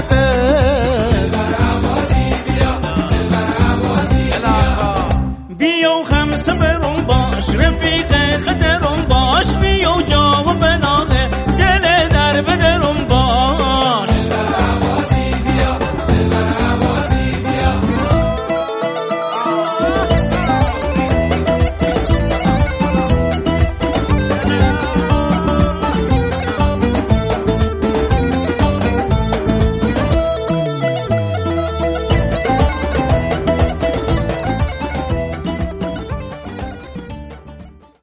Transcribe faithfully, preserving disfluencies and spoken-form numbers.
بیو خمسه برون باش رفیق خطرون باش بیو جواب بنا